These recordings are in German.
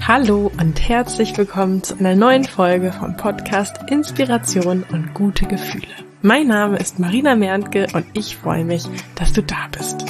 Hallo und herzlich willkommen zu einer neuen Folge vom Podcast Inspiration und gute Gefühle. Mein Name ist Marina Merntke und ich freue mich, dass du da bist.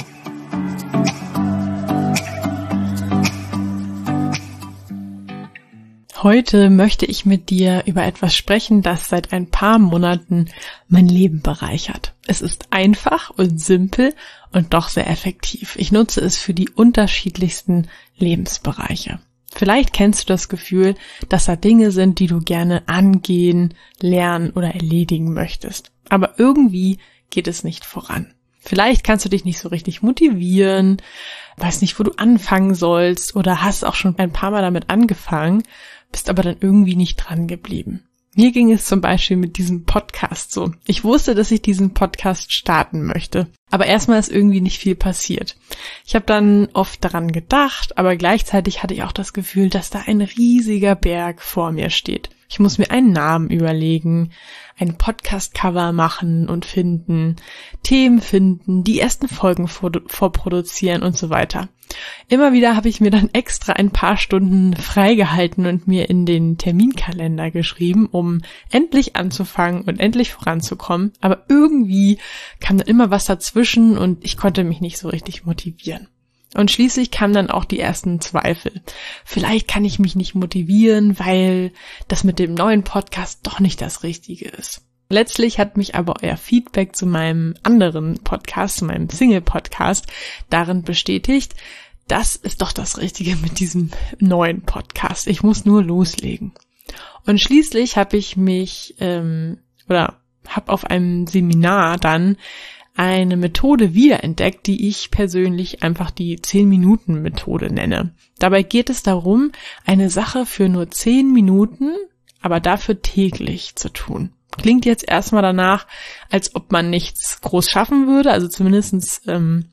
Heute möchte ich mit dir über etwas sprechen, das seit ein paar Monaten mein Leben bereichert. Es ist einfach und simpel und doch sehr effektiv. Ich nutze es für die unterschiedlichsten Lebensbereiche. Vielleicht kennst du das Gefühl, dass da Dinge sind, die du gerne angehen, lernen oder erledigen möchtest. Aber irgendwie geht es nicht voran. Vielleicht kannst du dich nicht so richtig motivieren, weißt nicht, wo du anfangen sollst oder hast auch schon ein paar Mal damit angefangen, bist aber dann irgendwie nicht dran geblieben. Mir ging es zum Beispiel mit diesem Podcast so. Ich wusste, dass ich diesen Podcast starten möchte, aber erstmal ist irgendwie nicht viel passiert. Ich habe dann oft daran gedacht, aber gleichzeitig hatte ich auch das Gefühl, dass da ein riesiger Berg vor mir steht. Ich muss mir einen Namen überlegen, ein Podcast-Cover machen und finden, Themen finden, die ersten Folgen vorproduzieren und so weiter. Immer wieder habe ich mir dann extra ein paar Stunden freigehalten und mir in den Terminkalender geschrieben, um endlich anzufangen und endlich voranzukommen. Aber irgendwie kam dann immer was dazwischen und ich konnte mich nicht so richtig motivieren. Und schließlich kamen dann auch die ersten Zweifel. Vielleicht kann ich mich nicht motivieren, weil das mit dem neuen Podcast doch nicht das Richtige ist. Letztlich hat mich aber euer Feedback zu meinem anderen Podcast, zu meinem Single-Podcast, darin bestätigt, das ist doch das Richtige mit diesem neuen Podcast. Ich muss nur loslegen. Und schließlich habe ich mich habe auf einem Seminar dann eine Methode wiederentdeckt, die ich persönlich einfach die 10-Minuten-Methode nenne. Dabei geht es darum, eine Sache für nur 10 Minuten, aber dafür täglich zu tun. Klingt jetzt erstmal danach, als ob man nichts groß schaffen würde, also zumindest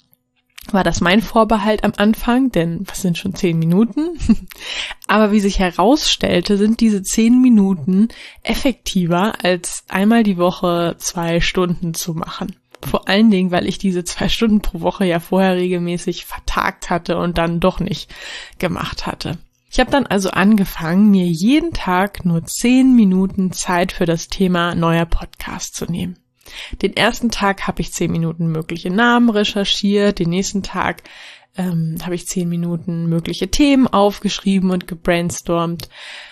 war das mein Vorbehalt am Anfang, denn was sind schon 10 Minuten? Aber wie sich herausstellte, sind diese 10 Minuten effektiver, als einmal die Woche 2 Stunden zu machen. Vor allen Dingen, weil ich diese 2 Stunden pro Woche ja vorher regelmäßig vertagt hatte und dann doch nicht gemacht hatte. Ich habe dann also angefangen, mir jeden Tag nur 10 Minuten Zeit für das Thema neuer Podcast zu nehmen. Den ersten Tag habe ich 10 Minuten mögliche Namen recherchiert, den nächsten Tag habe ich 10 Minuten mögliche Themen aufgeschrieben und gebrainstormt.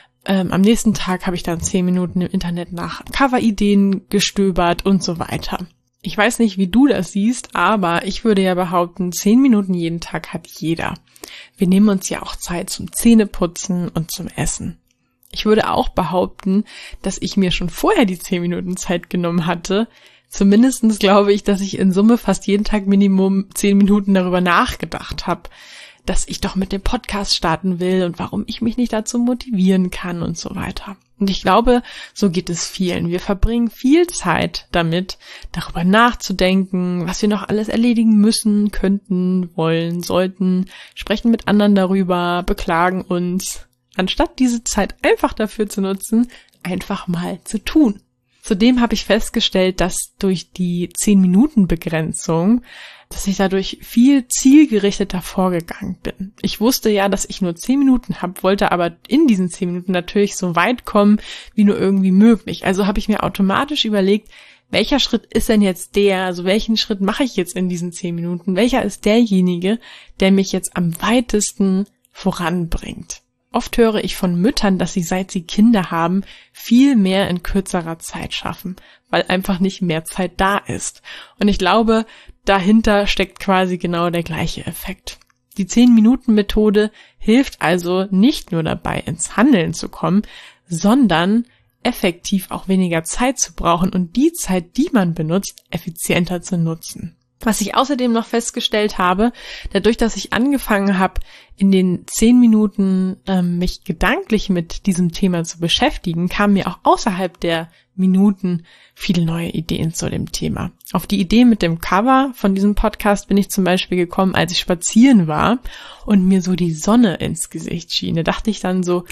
Am nächsten Tag habe ich dann 10 Minuten im Internet nach Coverideen gestöbert und so weiter. Ich weiß nicht, wie du das siehst, aber ich würde ja behaupten, 10 Minuten jeden Tag hat jeder. Wir nehmen uns ja auch Zeit zum Zähneputzen und zum Essen. Ich würde auch behaupten, dass ich mir schon vorher die 10 Minuten Zeit genommen hatte. Zumindestens glaube ich, dass ich in Summe fast jeden Tag Minimum 10 Minuten darüber nachgedacht habe, dass ich doch mit dem Podcast starten will und warum ich mich nicht dazu motivieren kann und so weiter. Und ich glaube, so geht es vielen. Wir verbringen viel Zeit damit, darüber nachzudenken, was wir noch alles erledigen müssen, könnten, wollen, sollten, sprechen mit anderen darüber, beklagen uns, anstatt diese Zeit einfach dafür zu nutzen, einfach mal zu tun. Zudem habe ich festgestellt, dass durch die 10-Minuten-Begrenzung, dass ich dadurch viel zielgerichteter vorgegangen bin. Ich wusste ja, dass ich nur 10 Minuten habe, wollte aber in diesen 10 Minuten natürlich so weit kommen, wie nur irgendwie möglich. Also habe ich mir automatisch überlegt, welcher Schritt ist denn jetzt welchen Schritt mache ich jetzt in diesen 10 Minuten? Welcher ist derjenige, der mich jetzt am weitesten voranbringt? Oft höre ich von Müttern, dass sie, seit sie Kinder haben, viel mehr in kürzerer Zeit schaffen, weil einfach nicht mehr Zeit da ist. Und ich glaube, dahinter steckt quasi genau der gleiche Effekt. Die 10-Minuten-Methode hilft also nicht nur dabei, ins Handeln zu kommen, sondern effektiv auch weniger Zeit zu brauchen und die Zeit, die man benutzt, effizienter zu nutzen. Was ich außerdem noch festgestellt habe, dadurch, dass ich angefangen habe, in den 10 Minuten mich gedanklich mit diesem Thema zu beschäftigen, kamen mir auch außerhalb der Minuten viele neue Ideen zu dem Thema. Auf die Idee mit dem Cover von diesem Podcast bin ich zum Beispiel gekommen, als ich spazieren war und mir so die Sonne ins Gesicht schien. Da dachte ich dann so,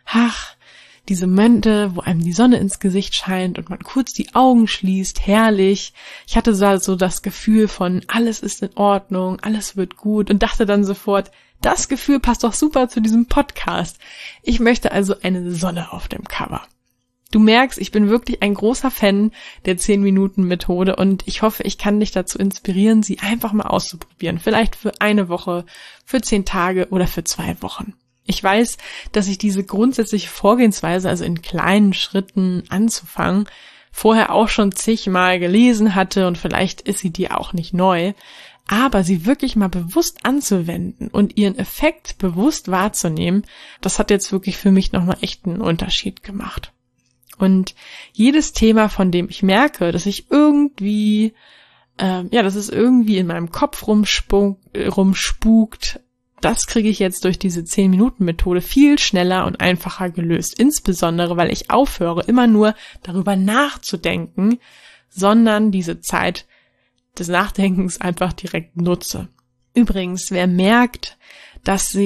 diese Momente, wo einem die Sonne ins Gesicht scheint und man kurz die Augen schließt, herrlich. Ich hatte so das Gefühl von, alles ist in Ordnung, alles wird gut und dachte dann sofort, das Gefühl passt doch super zu diesem Podcast. Ich möchte also eine Sonne auf dem Cover. Du merkst, ich bin wirklich ein großer Fan der 10-Minuten-Methode und ich hoffe, ich kann dich dazu inspirieren, sie einfach mal auszuprobieren. Vielleicht für eine Woche, für 10 Tage oder für 2 Wochen. Ich weiß, dass ich diese grundsätzliche Vorgehensweise, also in kleinen Schritten anzufangen, vorher auch schon zigmal gelesen hatte und vielleicht ist sie dir auch nicht neu. Aber sie wirklich mal bewusst anzuwenden und ihren Effekt bewusst wahrzunehmen, das hat jetzt wirklich für mich nochmal echt einen Unterschied gemacht. Und jedes Thema, von dem ich merke, dass ich irgendwie, dass es irgendwie in meinem Kopf rumspukt, das kriege ich jetzt durch diese 10-Minuten-Methode viel schneller und einfacher gelöst. Insbesondere, weil ich aufhöre, immer nur darüber nachzudenken, sondern diese Zeit des Nachdenkens einfach direkt nutze. Übrigens, wer merkt, dass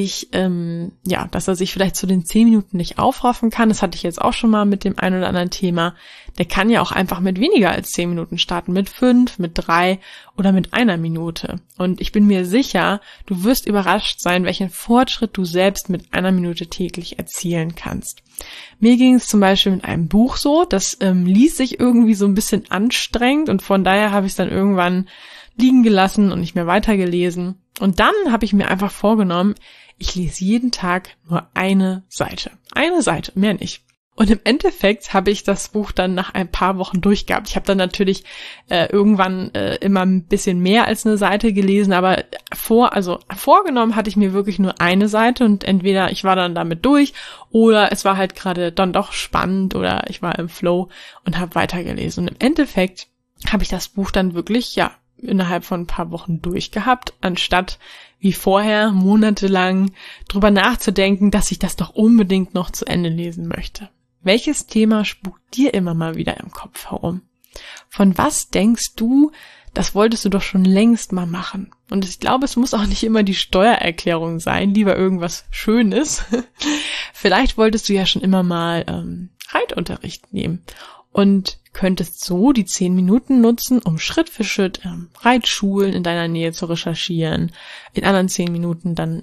er sich vielleicht zu den 10 Minuten nicht aufraffen kann, das hatte ich jetzt auch schon mal mit dem ein oder anderen Thema, der kann ja auch einfach mit weniger als 10 Minuten starten, mit 5, mit 3 oder mit 1 Minute. Und ich bin mir sicher, du wirst überrascht sein, welchen Fortschritt du selbst mit 1 Minute täglich erzielen kannst. Mir ging es zum Beispiel mit einem Buch so, das ließ sich irgendwie so ein bisschen anstrengend und von daher habe ich es dann irgendwann liegen gelassen und nicht mehr weitergelesen. Und dann habe ich mir einfach vorgenommen, ich lese jeden Tag nur eine Seite. Eine Seite, mehr nicht. Und im Endeffekt habe ich das Buch dann nach ein paar Wochen durchgehabt. Ich habe dann natürlich irgendwann immer ein bisschen mehr als eine Seite gelesen, aber vorgenommen hatte ich mir wirklich nur eine Seite und entweder ich war dann damit durch oder es war halt gerade dann doch spannend oder ich war im Flow und habe weitergelesen. Und im Endeffekt habe ich das Buch dann wirklich, innerhalb von ein paar Wochen durchgehabt, anstatt wie vorher monatelang drüber nachzudenken, dass ich das doch unbedingt noch zu Ende lesen möchte. Welches Thema spukt dir immer mal wieder im Kopf herum? Von was denkst du, das wolltest du doch schon längst mal machen? Und ich glaube, es muss auch nicht immer die Steuererklärung sein, lieber irgendwas Schönes. Vielleicht wolltest du ja schon immer mal Reitunterricht nehmen und könntest so die 10 Minuten nutzen, um Schritt für Schritt Reitschulen in deiner Nähe zu recherchieren, in anderen 10 Minuten dann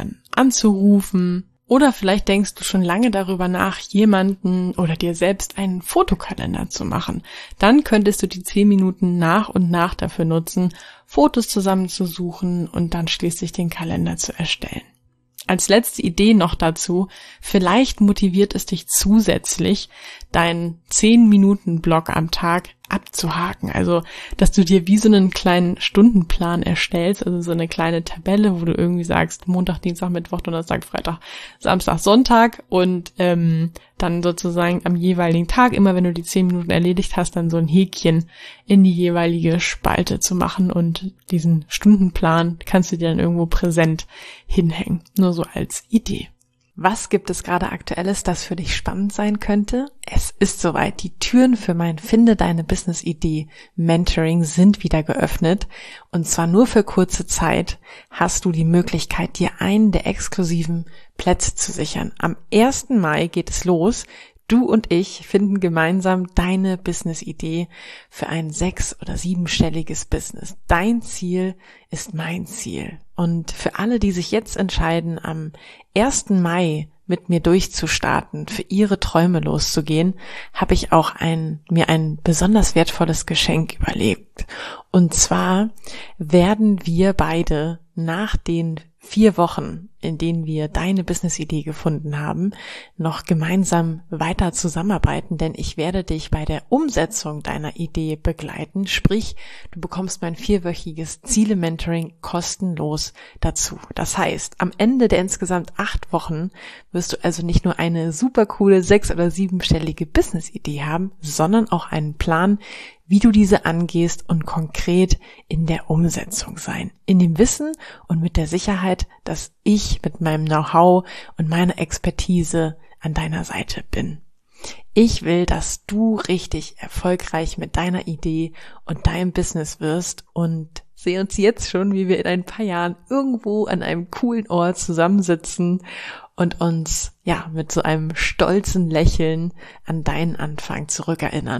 anzurufen. Oder vielleicht denkst du schon lange darüber nach, jemanden oder dir selbst einen Fotokalender zu machen. Dann könntest du die 10 Minuten nach und nach dafür nutzen, Fotos zusammenzusuchen und dann schließlich den Kalender zu erstellen. Als letzte Idee noch dazu, vielleicht motiviert es dich zusätzlich, deinen 10-Minuten-Block am Tag abzuhaken. Also, dass du dir wie so einen kleinen Stundenplan erstellst, also so eine kleine Tabelle, wo du irgendwie sagst, Montag, Dienstag, Mittwoch, Donnerstag, Freitag, Samstag, Sonntag und dann sozusagen am jeweiligen Tag, immer wenn du die 10 Minuten erledigt hast, dann so ein Häkchen in die jeweilige Spalte zu machen und diesen Stundenplan kannst du dir dann irgendwo präsent hinhängen. Nur so als Idee. Was gibt es gerade Aktuelles, das für dich spannend sein könnte? Es ist soweit. Die Türen für mein Finde deine Business-Idee Mentoring sind wieder geöffnet. Und zwar nur für kurze Zeit hast du die Möglichkeit, dir einen der exklusiven Plätze zu sichern. Am 1. Mai geht es los. Du und ich finden gemeinsam deine Business-Idee für ein 6- oder 7-stelliges Business. Dein Ziel ist mein Ziel. Und für alle, die sich jetzt entscheiden, am 1. Mai mit mir durchzustarten, für ihre Träume loszugehen, habe ich auch mir ein besonders wertvolles Geschenk überlegt. Und zwar werden wir beide nach den 4 Wochen, in denen wir deine Business-Idee gefunden haben, noch gemeinsam weiter zusammenarbeiten, denn ich werde dich bei der Umsetzung deiner Idee begleiten, sprich, du bekommst mein 4-wöchiges Ziele-Mentoring kostenlos dazu. Das heißt, am Ende der insgesamt 8 Wochen wirst du also nicht nur eine super coole 6- oder 7-stellige Business-Idee haben, sondern auch einen Plan, wie du diese angehst und konkret in der Umsetzung sein. In dem Wissen und mit der Sicherheit, dass ich mit meinem Know-how und meiner Expertise an deiner Seite bin. Ich will, dass du richtig erfolgreich mit deiner Idee und deinem Business wirst und sehe uns jetzt schon, wie wir in ein paar Jahren irgendwo an einem coolen Ort zusammensitzen und uns mit so einem stolzen Lächeln an deinen Anfang zurückerinnern.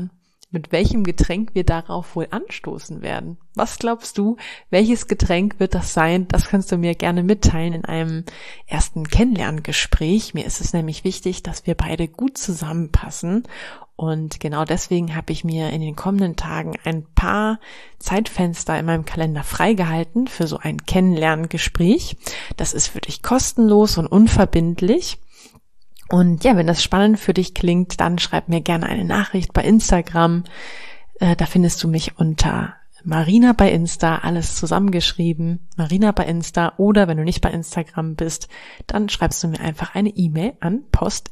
mit welchem Getränk wir darauf wohl anstoßen werden. Was glaubst du, welches Getränk wird das sein? Das kannst du mir gerne mitteilen in einem ersten Kennenlerngespräch. Mir ist es nämlich wichtig, dass wir beide gut zusammenpassen. Und genau deswegen habe ich mir in den kommenden Tagen ein paar Zeitfenster in meinem Kalender freigehalten für so ein Kennenlerngespräch. Das ist für dich kostenlos und unverbindlich. Und ja, wenn das spannend für dich klingt, dann schreib mir gerne eine Nachricht bei Instagram. Da findest du mich unter Marina bei Insta, alles zusammengeschrieben, Marina bei Insta, oder wenn du nicht bei Instagram bist, dann schreibst du mir einfach eine E-Mail an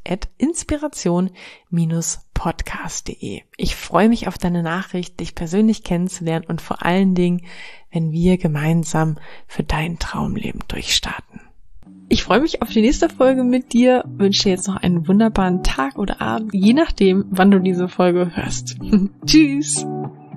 post@inspiration-podcast.de. Ich freue mich auf deine Nachricht, dich persönlich kennenzulernen und vor allen Dingen, wenn wir gemeinsam für dein Traumleben durchstarten. Ich freue mich auf die nächste Folge mit dir, wünsche dir jetzt noch einen wunderbaren Tag oder Abend, je nachdem, wann du diese Folge hörst. Tschüss!